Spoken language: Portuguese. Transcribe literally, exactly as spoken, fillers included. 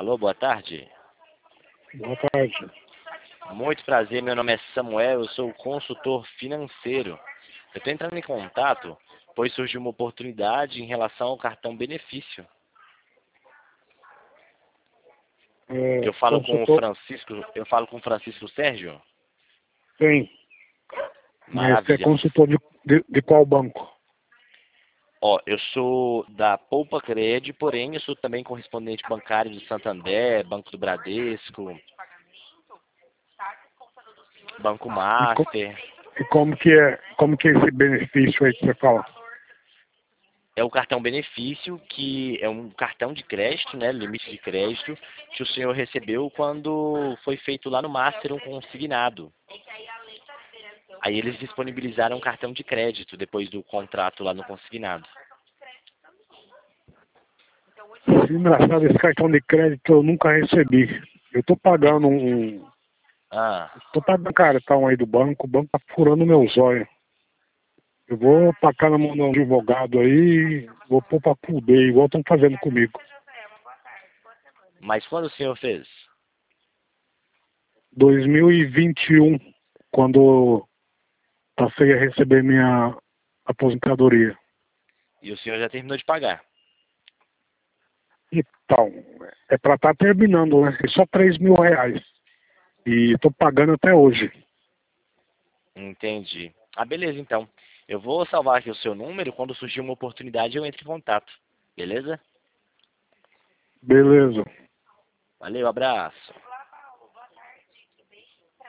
Alô, boa tarde. Boa tarde. Muito prazer, meu nome é Samuel, eu sou consultor financeiro. Eu estou entrando em contato, pois surgiu uma oportunidade em relação ao cartão benefício. É, Eu falo com o consultor, Francisco, eu falo com o Francisco Sérgio? tem, mas é Maravilha. consultor de, de, de qual banco? Ó, eu sou da Poupa Cred, porém eu sou também correspondente bancário do Santander, Banco do Bradesco, Banco E, co, Master. e como que é, como que é esse benefício aí que você fala? É o cartão benefício, que é um cartão de crédito, né, limite de crédito, que o senhor recebeu quando foi feito lá no Master um consignado. Aí eles disponibilizaram um cartão de crédito depois do contrato lá no consignado. Engraçado, esse cartão de crédito eu nunca recebi. Eu tô pagando um. Ah, Tô pagando um cartão aí do banco, o banco tá furando meu zóio. Eu vou tacar na mão do advogado aí, vou pôr pra fuder, igual estão fazendo comigo. mas quando o senhor fez? dois mil e vinte e um, quando passei a receber minha aposentadoria. E o senhor já terminou de pagar? Então, é para estar terminando, né? É só três mil reais. E estou pagando até hoje. Entendi. Ah, beleza, então. Eu vou salvar aqui o seu número, quando surgir uma oportunidade eu entro em contato. Beleza? Beleza. Valeu, abraço.